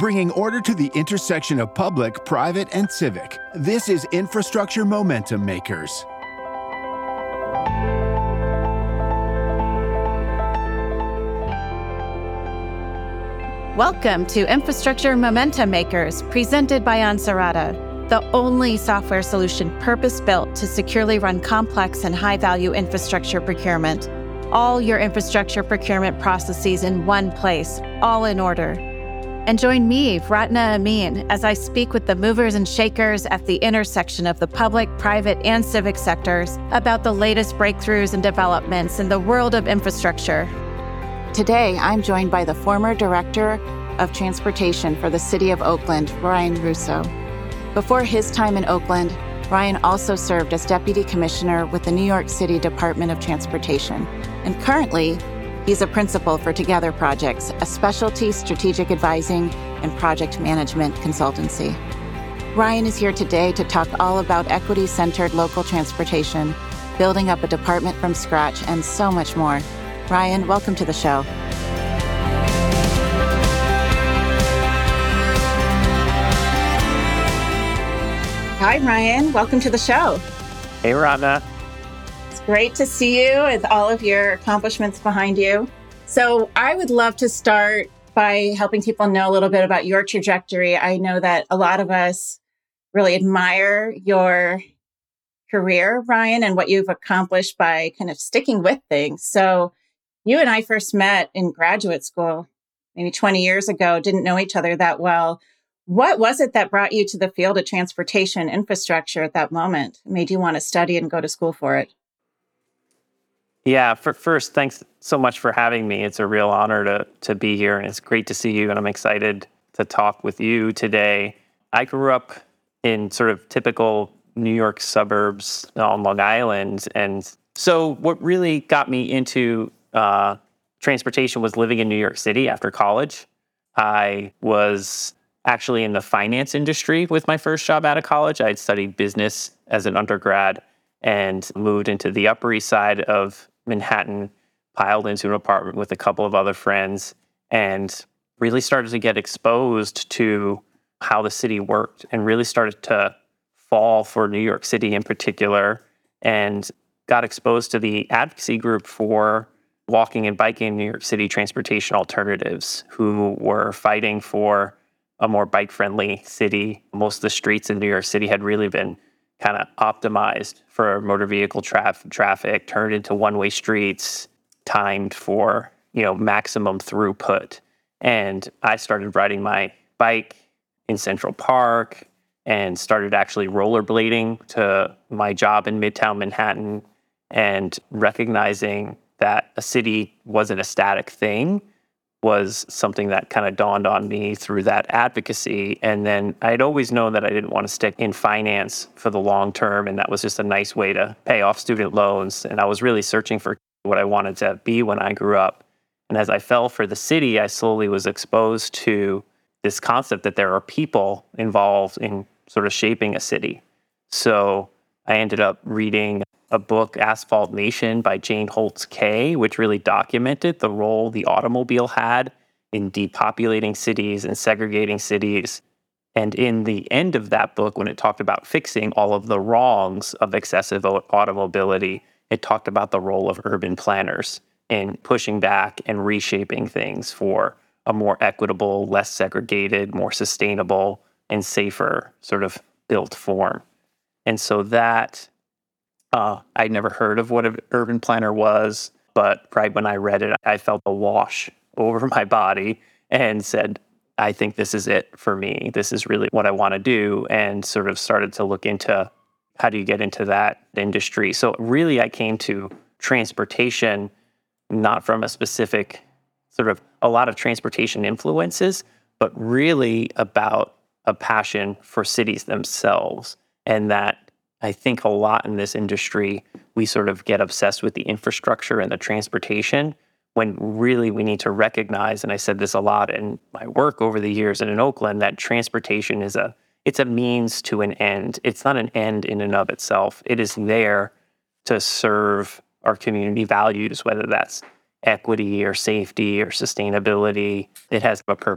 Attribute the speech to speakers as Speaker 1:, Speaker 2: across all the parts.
Speaker 1: bringing order to the intersection of public, private, and civic. This is Infrastructure Momentum Makers.
Speaker 2: Welcome to Infrastructure Momentum Makers, presented by Ansarada, the only software solution purpose-built to securely run complex and high-value infrastructure procurement. All your infrastructure procurement processes in one place, all in order. And join me, Ratna Amin, as I speak with the movers and shakers at the intersection of the public, private, and civic sectors about the latest breakthroughs and developments in the world of infrastructure. Today, I'm joined by the former Director of Transportation for the City of Oakland, Ryan Russo. Before his time in Oakland, Ryan also served as Deputy Commissioner with the New York City Department of Transportation. And currently, he's a principal for Together Projects, a specialty strategic advising and project management consultancy. Ryan is here today to talk all about equity-centered local transportation, building up a department from scratch, and so much more. Ryan, welcome to the show. Hi, Ryan. Welcome to the show.
Speaker 3: Hey, Ratna.
Speaker 2: It's great to see you with all of your accomplishments behind you. So I would love to start by helping people know a little bit about your trajectory. I know that a lot of us really admire your career, Ryan, and what you've accomplished by kind of sticking with things. So you and I first met in graduate school, maybe 20 years ago, didn't know each other that well. What was it that brought you to the field of transportation infrastructure at that moment? It made you want to study and go to school for it?
Speaker 3: Yeah, first, thanks so much for having me. It's a real honor to be here, and it's great to see you, and I'm excited to talk with you today. I grew up in sort of typical New York suburbs on Long Island, and so what really got me into transportation was living in New York City after college. I was actually in the finance industry with my first job out of college. I had studied business as an undergrad and moved into the Upper East Side of Manhattan, piled into an apartment with a couple of other friends, and really started to get exposed to how the city worked and really started to fall for New York City in particular, and got exposed to the advocacy group for walking and biking in New York City transportation alternatives, who were fighting for a more bike-friendly city. Most of the streets in New York City had really been kind of optimized for motor vehicle traffic, turned into one-way streets, timed for, maximum throughput. And I started riding my bike in Central Park and started actually rollerblading to my job in Midtown Manhattan, and recognizing that a city wasn't a static thing was something that kind of dawned on me through that advocacy. And then I'd always known that I didn't want to stick in finance for the long term, and that was just a nice way to pay off student loans. And I was really searching for what I wanted to be when I grew up. And as I fell for the city, I slowly was exposed to this concept that there are people involved in sort of shaping a city. So I ended up reading a book, Asphalt Nation by Jane Holtz Kay, which really documented the role the automobile had in depopulating cities and segregating cities. And in the end of that book, when it talked about fixing all of the wrongs of excessive automobility, it talked about the role of urban planners in pushing back and reshaping things for a more equitable, less segregated, more sustainable, and safer sort of built form. And so that I'd never heard of what an urban planner was, but right when I read it, I felt a wash over my body and said, I think this is it for me. This is really what I want to do, and sort of started to look into how do you get into that industry. So really, I came to transportation not from a specific sort of a lot of transportation influences, but really about a passion for cities themselves. And that I think a lot in this industry, we sort of get obsessed with the infrastructure and the transportation, when really we need to recognize, and I said this a lot in my work over the years and in Oakland, that transportation it's a means to an end. It's not an end in and of itself. It is there to serve our community values, whether that's equity or safety or sustainability. It has a purpose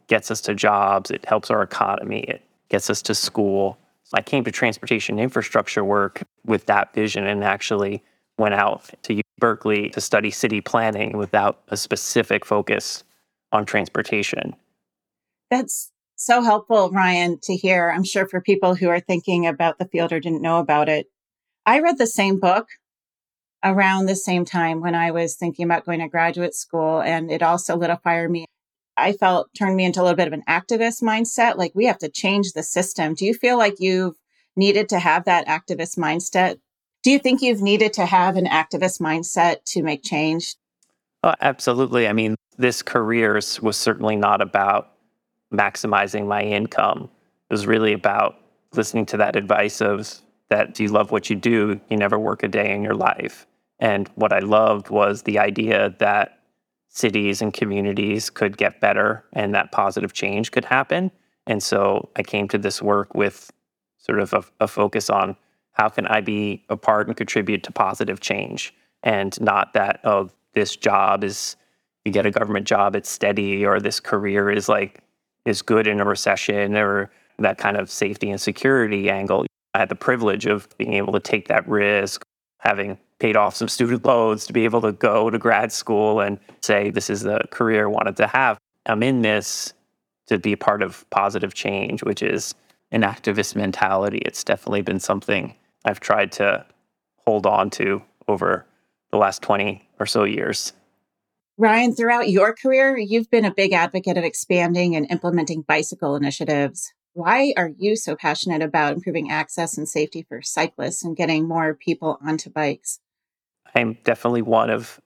Speaker 3: gets us to jobs, it helps our economy, it gets us to school. I came to transportation infrastructure work with that vision and actually went out to Berkeley to study city planning without a specific focus on transportation.
Speaker 4: That's so helpful, Ryan, to hear. I'm sure for people who are thinking about the field or didn't know about it. I read the same book around the same time when I was thinking about going to graduate school, and it also lit a fire in me. I felt turned me into a little bit of an activist mindset. Like, we have to change the system. Do you feel like you've needed to have that activist mindset? Do you think you've needed to have an activist mindset to make change?
Speaker 3: Oh, absolutely. I mean, this career was certainly not about maximizing my income. It was really about listening to that advice of that do you love what you do, you never work a day in your life. And what I loved was the idea that cities and communities could get better and that positive change could happen. And so I came to this work with sort of a focus on how can I be a part and contribute to positive change, and not that, oh, this job is, you get a government job, it's steady, or this career is good in a recession, or that kind of safety and security angle. I had the privilege of being able to take that risk, having paid off some student loans to be able to go to grad school and say, this is the career I wanted to have. I'm in this to be part of positive change, which is an activist mentality. It's definitely been something I've tried to hold on to over the last 20 or so years.
Speaker 4: Ryan, throughout your career, you've been a big advocate of expanding and implementing bicycle initiatives. Why are you so passionate about improving access and safety for cyclists and getting more people onto bikes?
Speaker 3: I'm definitely one of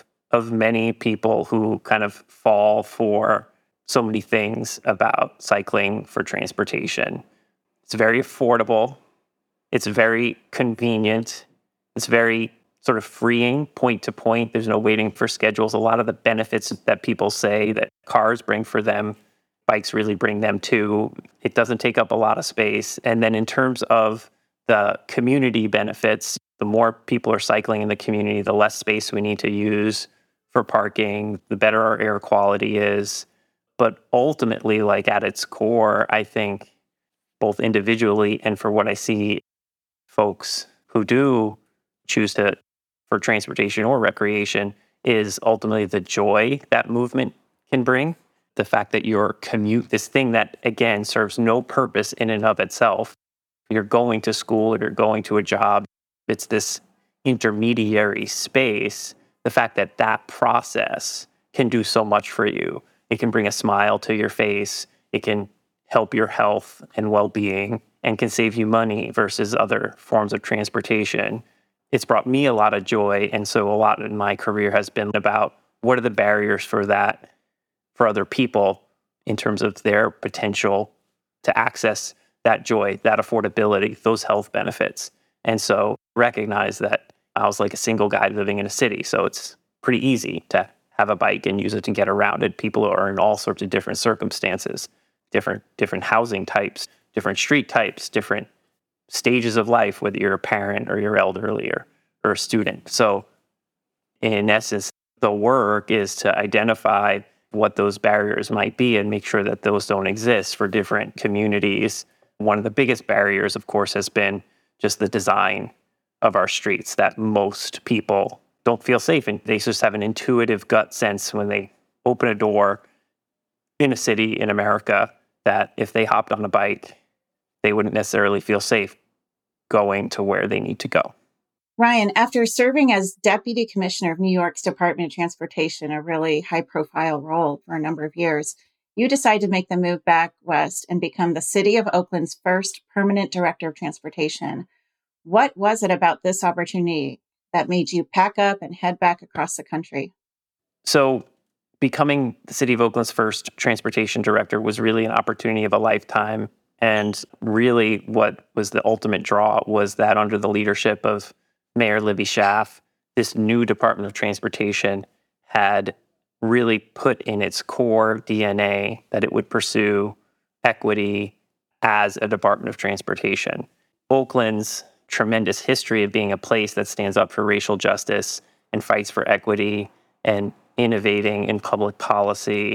Speaker 3: many people who kind of fall for so many things about cycling for transportation. It's very affordable. It's very convenient. It's very sort of freeing point to point. There's no waiting for schedules. A lot of the benefits that people say that cars bring for them, bikes really bring them too. It doesn't take up a lot of space. And then in terms of the community benefits, the more people are cycling in the community, the less space we need to use for parking, the better our air quality is. But ultimately, like at its core, I think both individually and for what I see folks who do choose to for transportation or recreation is ultimately the joy that movement can bring. The fact that your commute, this thing that, again, serves no purpose in and of itself, you're going to school or you're going to a job, it's this intermediary space. The fact that that process can do so much for you. It can bring a smile to your face. It can help your health and well-being and can save you money versus other forms of transportation. It's brought me a lot of joy. And so a lot in my career has been about what are the barriers for that for other people in terms of their potential to access that joy, that affordability, those health benefits. And so recognize that I was like a single guy living in a city. So it's pretty easy to have a bike and use it to get around it. People are in all sorts of different circumstances, different housing types, different street types, different stages of life, whether you're a parent or you're elderly or a student. So in essence, the work is to identify what those barriers might be and make sure that those don't exist for different communities. One of the biggest barriers, of course, has been just the design of our streets, that most people don't feel safe. And they just have an intuitive gut sense when they open a door in a city in America that if they hopped on a bike, they wouldn't necessarily feel safe going to where they need to go.
Speaker 4: Ryan, after serving as Deputy Commissioner of New York's Department of Transportation, a really high-profile role for a number of years, you decided to make the move back west and become the City of Oakland's first permanent Director of Transportation. What was it about this opportunity that made you pack up and head back across the country?
Speaker 3: So becoming the City of Oakland's first transportation director was really an opportunity of a lifetime. And really what was the ultimate draw was that under the leadership of Mayor Libby Schaaf, this new Department of Transportation had really put in its core DNA that it would pursue equity as a Department of Transportation. Oakland's tremendous history of being a place that stands up for racial justice and fights for equity and innovating in public policy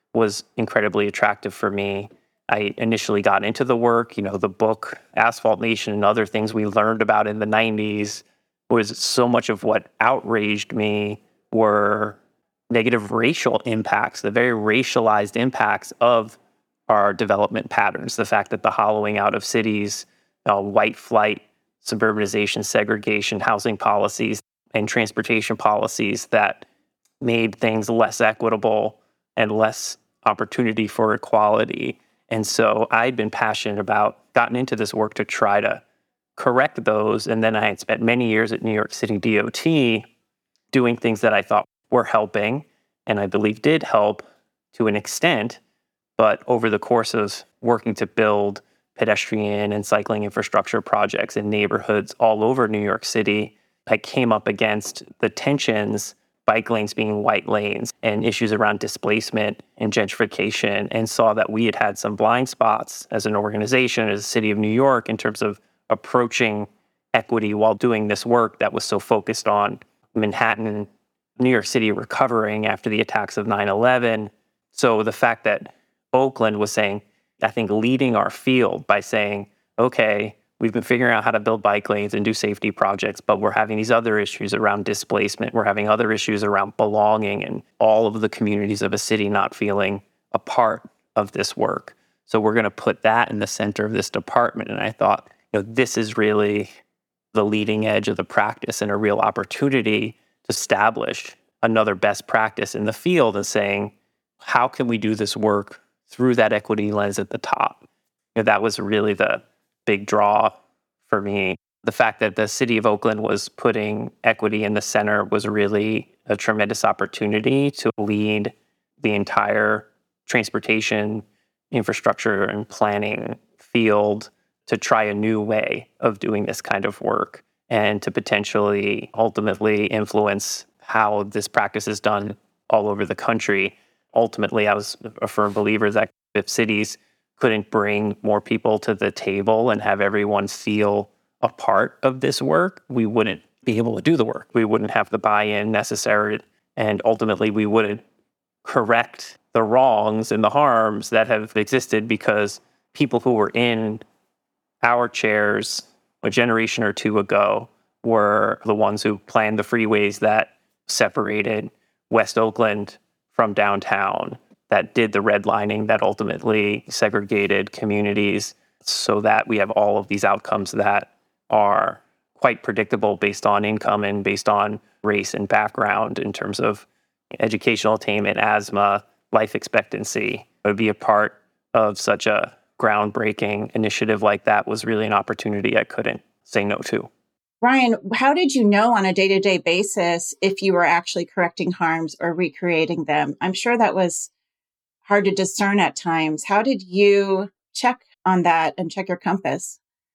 Speaker 3: was incredibly attractive for me. I initially got into the work, the book Asphalt Nation and other things we learned about in the 90s was so much of what outraged me were negative racial impacts, the very racialized impacts of our development patterns. The fact that the hollowing out of cities, white flight, suburbanization, segregation, housing policies, and transportation policies that made things less equitable and less opportunity for equality. And so I'd been passionate about, gotten into this work to try to correct those. And then I had spent many years at New York City DOT doing things that I thought were helping, and I believe did help to an extent. But over the course of working to build pedestrian and cycling infrastructure projects in neighborhoods all over New York City, I came up against the tensions, bike lanes being white lanes, and issues around displacement and gentrification, and saw that we had had some blind spots as an organization, as a city of New York, in terms of approaching equity while doing this work that was so focused on Manhattan, New York City recovering after the attacks of 9/11. So the fact that Oakland was saying, I think, leading our field by saying, okay, we've been figuring out how to build bike lanes and do safety projects, but we're having these other issues around displacement. We're having other issues around belonging and all of the communities of a city not feeling a part of this work. So we're going to put that in the center of this department. And I thought, this is really the leading edge of the practice and a real opportunity to establish another best practice in the field and saying, how can we do this work through that equity lens at the top? That was really the big draw for me. The fact that the city of Oakland was putting equity in the center was really a tremendous opportunity to lead the entire transportation, infrastructure, and planning field to try a new way of doing this kind of work and to potentially ultimately influence how this practice is done all over the country. Ultimately, I was a firm believer that if cities couldn't bring more people to the table and have everyone feel a part of this work, we wouldn't be able to do the work. We wouldn't have the buy-in necessary, and ultimately we wouldn't correct the wrongs and the harms that have existed because people who were in our chairs a generation or two ago were the ones who planned the freeways that separated West Oakland from downtown, that did the redlining that ultimately segregated communities so that we have all of these outcomes that are quite predictable based on income and based on race and background in terms of educational attainment, asthma, life expectancy. It would be a part of such a groundbreaking initiative like that was really an opportunity I couldn't say no to.
Speaker 4: Ryan, how did you know on a day-to-day basis if you were actually correcting harms or recreating them? I'm sure that was hard to discern at times. How did you check on that and check your compass?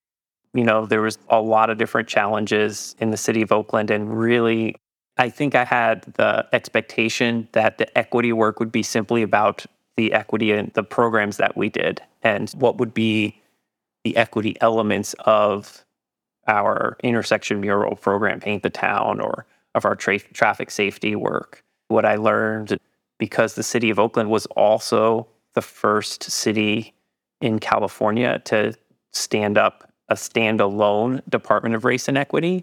Speaker 3: There was a lot of different challenges in the city of Oakland, and really, I think I had the expectation that the equity work would be simply about the equity and the programs that we did and what would be the equity elements of our intersection mural program, Paint the Town, or of our traffic safety work. What I learned, because the city of Oakland was also the first city in California to stand up a standalone Department of Race and Equity,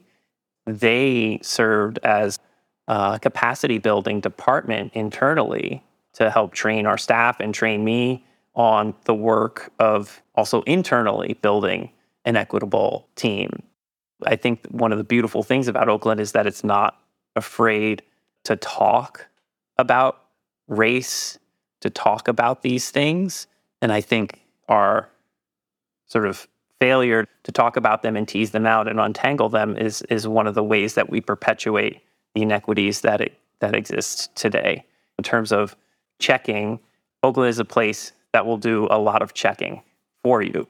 Speaker 3: they served as a capacity building department internally to help train our staff and train me on the work of also internally building an equitable team. I think one of the beautiful things about Oakland is that it's not afraid to talk about race, to talk about these things. And I think our sort of failure to talk about them and tease them out and untangle them is one of the ways that we perpetuate the inequities that exist today. In terms of checking, Oakland is a place that will do a lot of checking for you.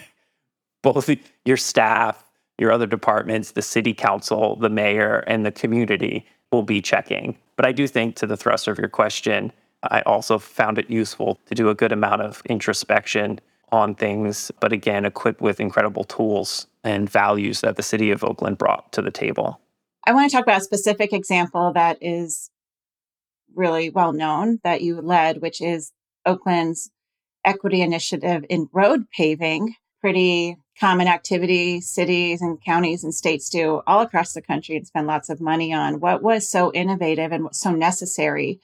Speaker 3: Both your staff, your other departments, the city council, the mayor, and the community will be checking. But I do think, to the thrust of your question, I also found it useful to do a good amount of introspection on things, but again, equipped with incredible tools and values that the city of Oakland brought to the table.
Speaker 4: I want to talk about a specific example that is really well known that you led, which is Oakland's equity initiative in road paving, pretty common activity cities and counties and states do all across the country and spend lots of money on. What was so innovative and so necessary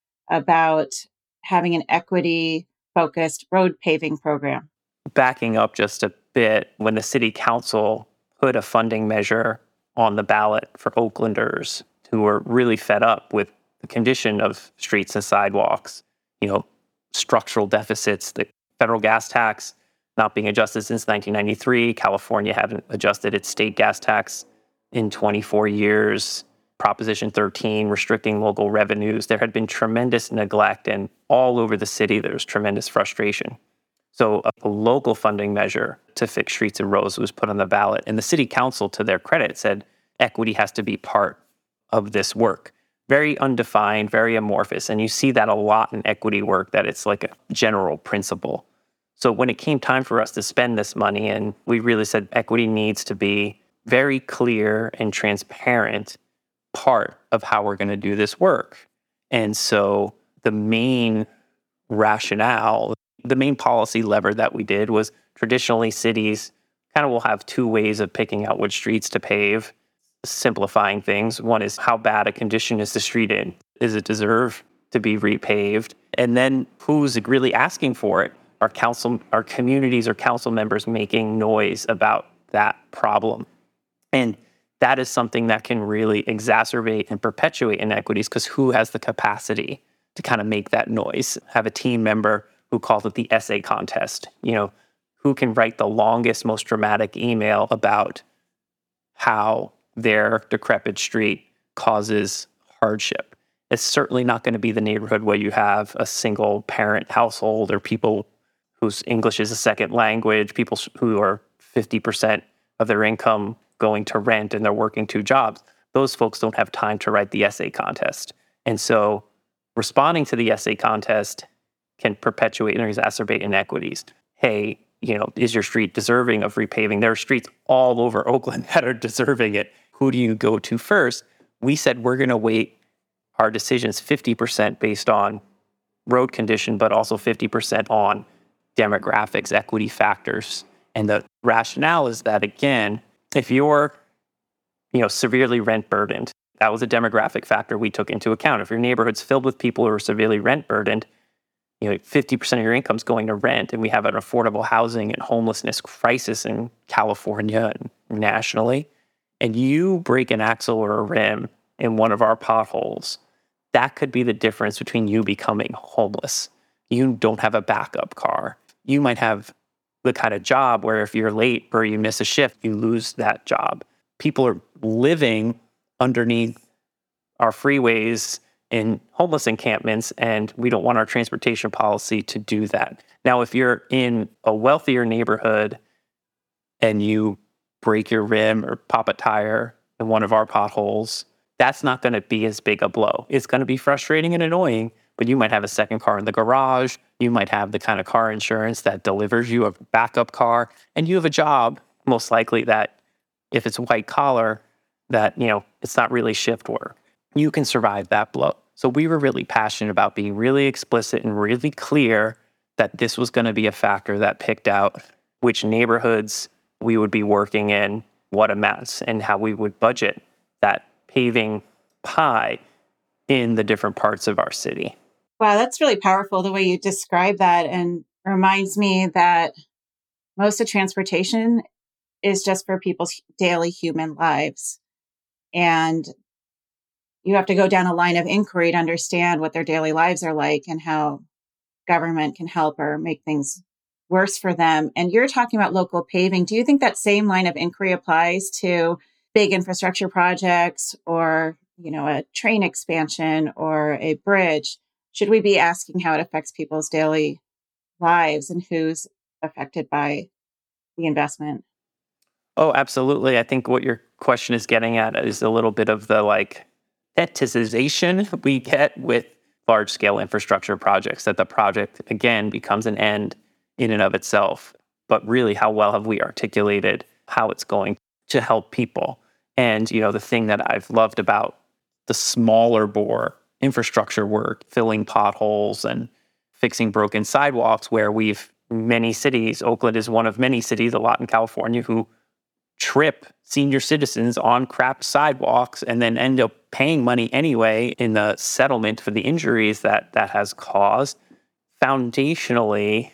Speaker 4: about having an equity-focused road paving program?
Speaker 3: Backing up just a bit, when the city council put a funding measure on the ballot for Oaklanders who were really fed up with the condition of streets and sidewalks, structural deficits, the federal gas tax not being adjusted since 1993. California hadn't adjusted its state gas tax in 24 years. Proposition 13 restricting local revenues. There had been tremendous neglect, and all over the city there was tremendous frustration. So a local funding measure to fix streets and roads was put on the ballot. And the city council, to their credit, said equity has to be part of this work. Very undefined, very amorphous. And you see that a lot in equity work, that it's like a general principle. So when it came time for us to spend this money, and we really said equity needs to be very clear and transparent part of how we're going to do this work. And so the main rationale, the main policy lever that we did was, traditionally cities kind of will have two ways of picking out which streets to pave, simplifying things. One is, how bad a condition is the street in? Does it deserve to be repaved? And then who's really asking for it? Our communities or council members making noise about that problem. And that is something that can really exacerbate and perpetuate inequities, because who has the capacity to kind of make that noise? Have a team member who calls it the essay contest. Who can write the longest, most dramatic email about how their decrepit street causes hardship. It's certainly not going to be the neighborhood where you have a single parent household, or people whose English is a second language, people who are 50% of their income going to rent and they're working two jobs. Those folks don't have time to write the essay contest. And so responding to the essay contest can perpetuate and exacerbate inequities. Hey, is your street deserving of repaving? There are streets all over Oakland that are deserving it. Who do you go to first? We said we're going to weight our decisions 50% based on road condition, but also 50% on demographics, equity factors. And the rationale is that, again, if you're, severely rent burdened, that was a demographic factor we took into account. If your neighborhood's filled with people who are severely rent burdened, 50% of your income's going to rent, and we have an affordable housing and homelessness crisis in California and nationally, and you break an axle or a rim in one of our potholes, that could be the difference between you becoming homeless. You don't have a backup car. You might have the kind of job where if you're late or you miss a shift, you lose that job. People are living underneath our freeways in homeless encampments, and we don't want our transportation policy to do that. Now, if you're in a wealthier neighborhood and you break your rim or pop a tire in one of our potholes, that's not going to be as big a blow. It's going to be frustrating and annoying, but you might have a second car in the garage. You might have the kind of car insurance that delivers you a backup car, and you have a job, most likely, that if it's white collar, that, it's not really shift work. You can survive that blow. So we were really passionate about being really explicit and really clear that this was going to be a factor that picked out which neighborhoods we would be working in, what amounts, and how we would budget that paving pie in the different parts of our city.
Speaker 4: Wow, that's really powerful the way you describe that, and reminds me that most of transportation is just for people's daily human lives. And you have to go down a line of inquiry to understand what their daily lives are like and how government can help or make things worse for them. And you're talking about local paving. Do you think that same line of inquiry applies to big infrastructure projects or, a train expansion or a bridge? Should we be asking how it affects people's daily lives and who's affected by the investment?
Speaker 3: Oh, absolutely. I think what your question is getting at is a little bit of the eticization we get with large-scale infrastructure projects, that the project, again, becomes an end in and of itself. But really, how well have we articulated how it's going to help people? And, the thing that I've loved about the smaller bore infrastructure work, filling potholes and fixing broken sidewalks, where many cities, Oakland is one of many cities, a lot in California, who trip senior citizens on cracked sidewalks and then end up paying money anyway in the settlement for the injuries that has caused. Foundationally,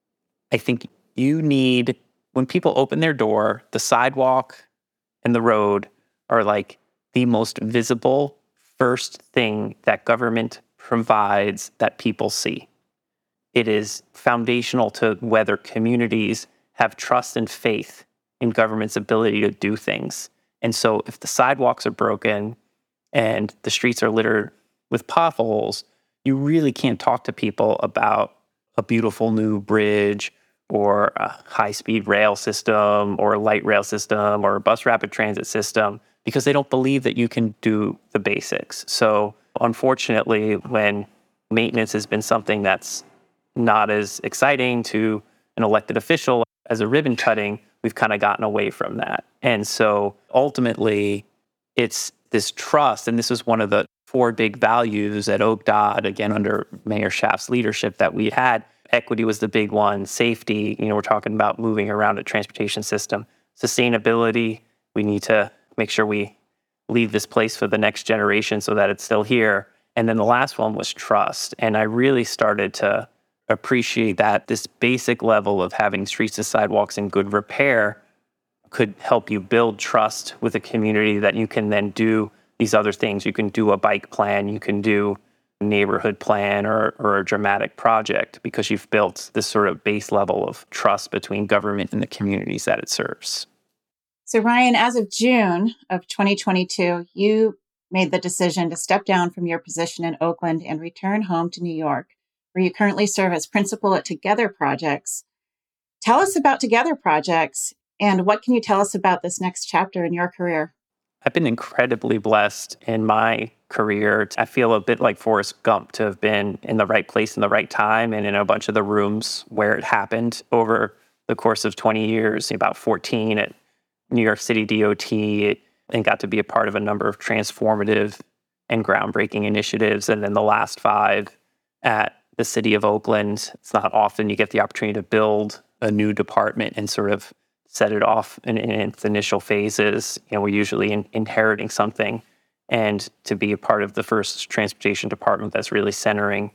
Speaker 3: I think you need, when people open their door, the sidewalk and the road are like the most visible first thing that government provides that people see. It is foundational to whether communities have trust and faith in government's ability to do things. And so if the sidewalks are broken and the streets are littered with potholes, you really can't talk to people about a beautiful new bridge or a high-speed rail system or a light rail system or a bus rapid transit system, because they don't believe that you can do the basics. So unfortunately, when maintenance has been something that's not as exciting to an elected official as a ribbon cutting, we've kind of gotten away from that. And so ultimately, it's this trust, and this is one of the 4 big values at OCDOT, again, under Mayor Schaaf's leadership that we had. Equity was the big one. Safety, we're talking about moving around a transportation system. Sustainability, we need to make sure we leave this place for the next generation so that it's still here. And then the last one was trust. And I really started to appreciate that this basic level of having streets and sidewalks in good repair could help you build trust with a community, that you can then do these other things. You can do a bike plan, you can do a neighborhood plan or a dramatic project, because you've built this sort of base level of trust between government and the communities that it serves.
Speaker 4: So Ryan, as of June of 2022, you made the decision to step down from your position in Oakland and return home to New York, where you currently serve as principal at Together Projects. Tell us about Together Projects, and what can you tell us about this next chapter in your career?
Speaker 3: I've been incredibly blessed in my career. I feel a bit like Forrest Gump to have been in the right place in the right time and in a bunch of the rooms where it happened over the course of 20 years, about 14 at New York City DOT, and got to be a part of a number of transformative and groundbreaking initiatives. And then the last 5 at the city of Oakland. It's not often you get the opportunity to build a new department and sort of set it off in its initial phases. We're usually inheriting something, and to be a part of the first transportation department that's really centering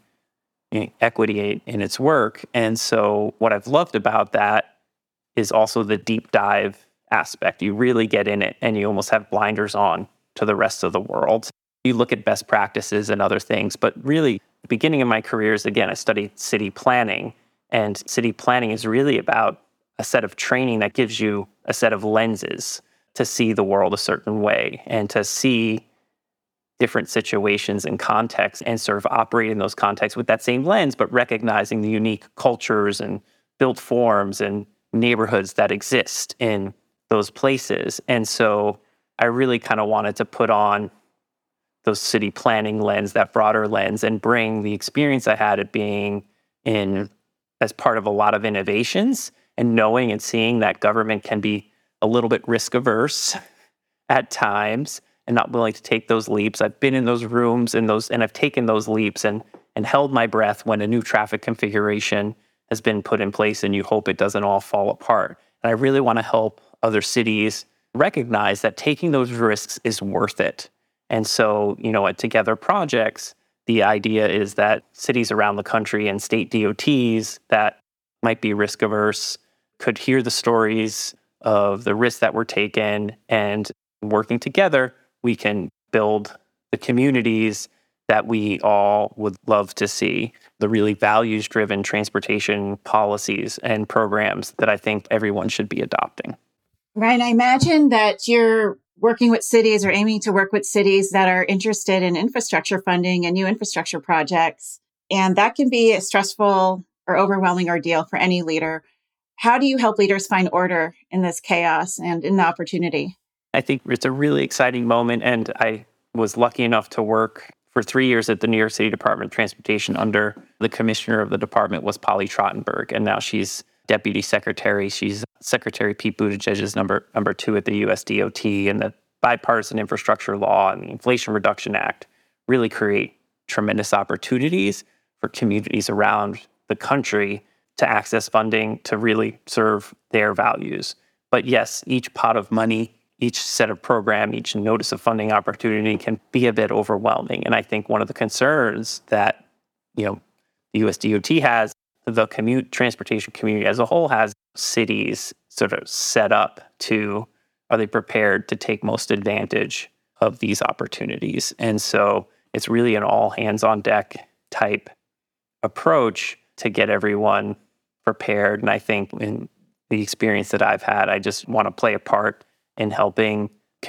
Speaker 3: equity in its work. And so what I've loved about that is also the deep dive aspect. You really get in it and you almost have blinders on to the rest of the world. You look at best practices and other things, but really the beginning of my career is, again, I studied city planning, and city planning is really about a set of training that gives you a set of lenses to see the world a certain way and to see different situations and contexts and sort of operate in those contexts with that same lens, but recognizing the unique cultures and built forms and neighborhoods that exist in those places. And so I really kind of wanted to put on those city planning lens, that broader lens, and bring the experience I had at being in as part of a lot of innovations, and knowing and seeing that government can be a little bit risk averse at times and not willing to take those leaps. I've been in those rooms and I've taken those leaps and held my breath when a new traffic configuration has been put in place, and you hope it doesn't all fall apart. And I really want to help other cities recognize that taking those risks is worth it. And so, at Together Projects, the idea is that cities around the country and state DOTs that might be risk averse could hear the stories of the risks that were taken, and working together, we can build the communities that we all would love to see, the really values-driven transportation policies and programs that I think everyone should be adopting.
Speaker 4: Ryan, I imagine that you're working with cities or aiming to work with cities that are interested in infrastructure funding and new infrastructure projects. And that can be a stressful or overwhelming ordeal for any leader. How do you help leaders find order in this chaos and in the opportunity?
Speaker 3: I think it's a really exciting moment. And I was lucky enough to work for 3 years at the New York City Department of Transportation under the commissioner of the department was Polly Trottenberg. And now she's deputy secretary. She's Secretary Pete Buttigieg's number 2 at the US DOT, and the bipartisan infrastructure law and the Inflation Reduction Act really create tremendous opportunities for communities around the country to access funding to really serve their values. But yes, each pot of money, each set of program, each notice of funding opportunity can be a bit overwhelming. And I think one of the concerns that, the US DOT has, the transportation community as a whole has, cities sort of set up to, are they prepared to take most advantage of these opportunities? And so it's really an all hands on deck type approach to get everyone prepared. And I think in the experience that I've had, I just want to play a part in helping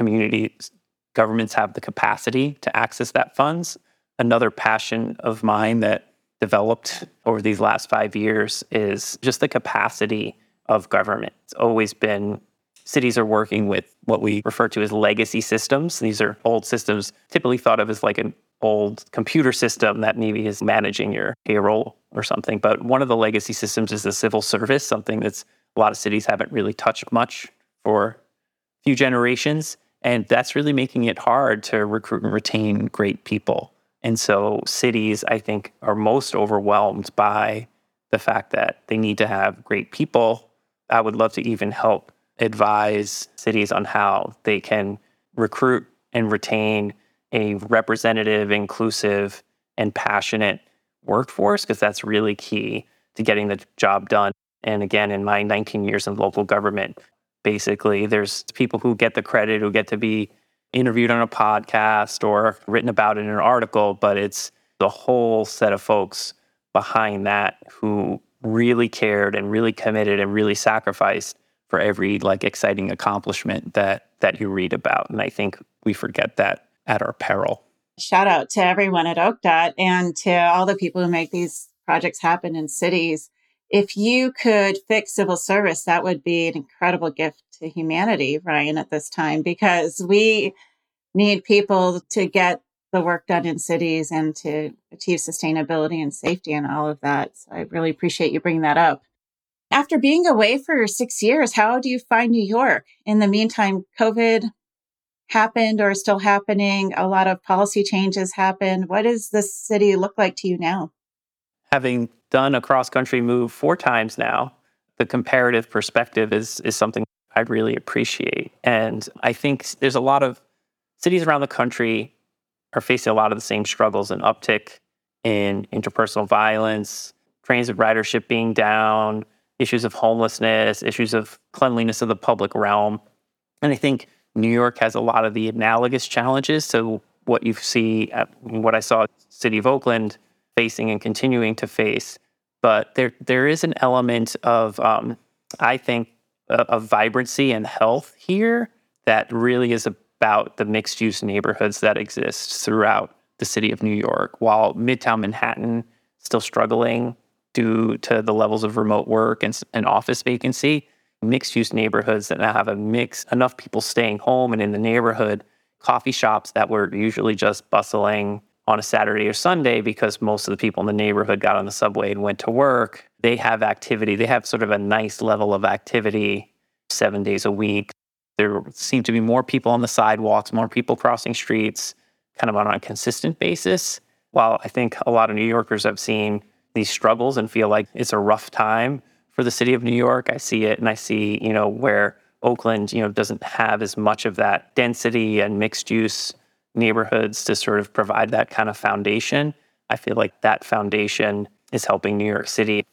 Speaker 3: governments have the capacity to access that funds. Another passion of mine that developed over these last 5 years is just the capacity of government. It's always been, cities are working with what we refer to as legacy systems. These are old systems, typically thought of as like an old computer system that maybe is managing your payroll or something. But one of the legacy systems is the civil service, something that's a lot of cities haven't really touched much for a few generations. And that's really making it hard to recruit and retain great people. And so cities, I think, are most overwhelmed by the fact that they need to have great people. I would love to even help advise cities on how they can recruit and retain a representative, inclusive, and passionate workforce, because that's really key to getting the job done. And again, in my 19 years in local government, basically, there's people who get the credit, who get to be interviewed on a podcast or written about in an article, but it's the whole set of folks behind that who really cared and really committed and really sacrificed for every exciting accomplishment that you read about. And I think we forget that at our peril.
Speaker 4: Shout out to everyone at OCDOT and to all the people who make these projects happen in cities. If you could fix civil service, that would be an incredible gift to humanity, Ryan, at this time, because we need people to get the work done in cities and to achieve sustainability and safety and all of that. So I really appreciate you bringing that up. After being away for 6 years, how do you find New York? In the meantime, COVID happened or is still happening. A lot of policy changes happened. What does the city look like to you now?
Speaker 3: Having done a cross-country move 4 times now, the comparative perspective is something I really appreciate. And I think there's a lot of cities around the country are facing a lot of the same struggles, an uptick in interpersonal violence, transit ridership being down, issues of homelessness, issues of cleanliness of the public realm. And I think New York has a lot of the analogous challenges to what you see, what I saw City of Oakland facing and continuing to face. But there is an element of, I think, of vibrancy and health here that really is about the mixed-use neighborhoods that exist throughout the city of New York. While Midtown Manhattan still struggling due to the levels of remote work and office vacancy, mixed-use neighborhoods that now have enough people staying home and in the neighborhood, coffee shops that were usually just bustling on a Saturday or Sunday because most of the people in the neighborhood got on the subway and went to work. They have activity. They have sort of a nice level of activity 7 days a week. There seem to be more people on the sidewalks, more people crossing streets, kind of on a consistent basis. While I think a lot of New Yorkers have seen these struggles and feel like it's a rough time for the city of New York, I see it, and I see, where Oakland, doesn't have as much of that density and mixed use neighborhoods to sort of provide that kind of foundation. I feel like that foundation is helping New York City.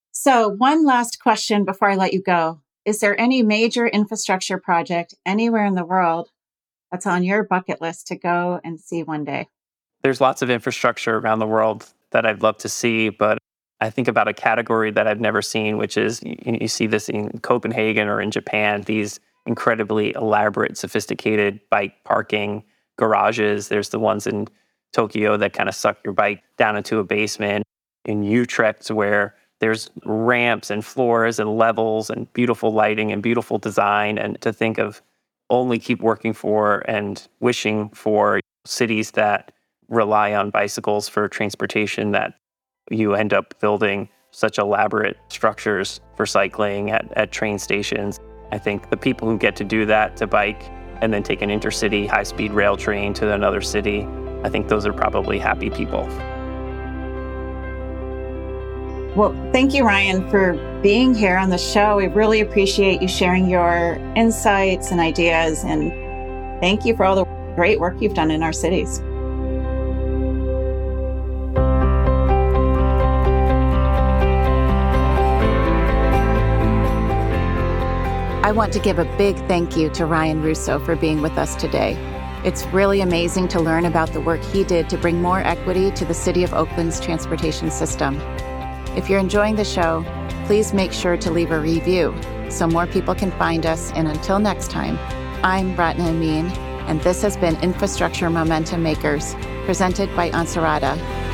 Speaker 4: So one last question before I let you go. Is there any major infrastructure project anywhere in the world that's on your bucket list to go and see one day?
Speaker 3: There's lots of infrastructure around the world that I'd love to see, but I think about a category that I've never seen, which is, you see this in Copenhagen or in Japan, these incredibly elaborate, sophisticated bike parking garages. There's the ones in Tokyo that kind of suck your bike down into a basement. In Utrecht, where there's ramps and floors and levels and beautiful lighting and beautiful design. And to think of only keep working for and wishing for cities that rely on bicycles for transportation, that you end up building such elaborate structures for cycling at train stations. I think the people who get to do that, to bike and then take an intercity high-speed rail train to another city, I think those are probably happy people.
Speaker 4: Well, thank you, Ryan, for being here on the show. We really appreciate you sharing your insights and ideas. And thank you for all the great work you've done in our cities.
Speaker 2: I want to give a big thank you to Ryan Russo for being with us today. It's really amazing to learn about the work he did to bring more equity to the City of Oakland's transportation system. If you're enjoying the show, please make sure to leave a review so more people can find us. And until next time, I'm Ratna Amin, and this has been Infrastructure Momentum Makers, presented by Ansarada.